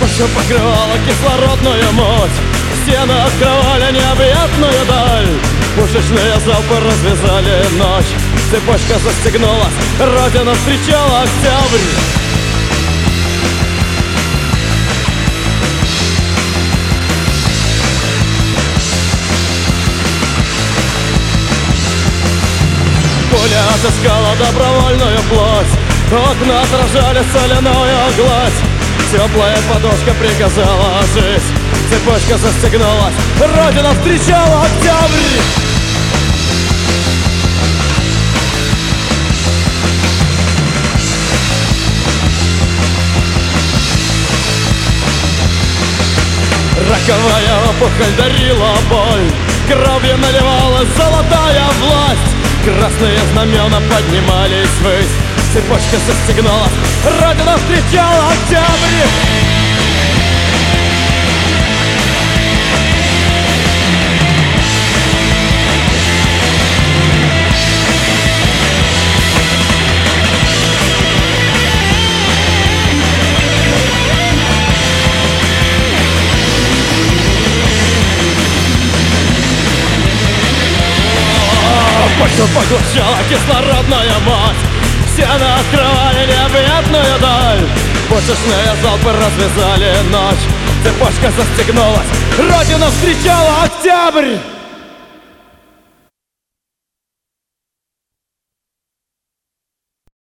Все покрывала кислородную муть, стены открывали необъятную даль. Пушечные залпы развязали ночь, цепочка застегнулась, Родина встречала октябрь. Пуля отыскала добровольную плоть, окна отражали соляную гладь. Теплая подушка приказала жить, цепочка застегнулась, Родина встречала октябрь. Раковая опухоль дарила боль, кровью наливалась золотая власть. Красные знамена поднимались ввысь, цепочка застегнулась, Родина встречала октябрь. Почву поглощала кислородная мать, стены открывали необъятную даль. Пушечные залпы развязали ночь, цепочка застегнулась, Родина встречала октябрь.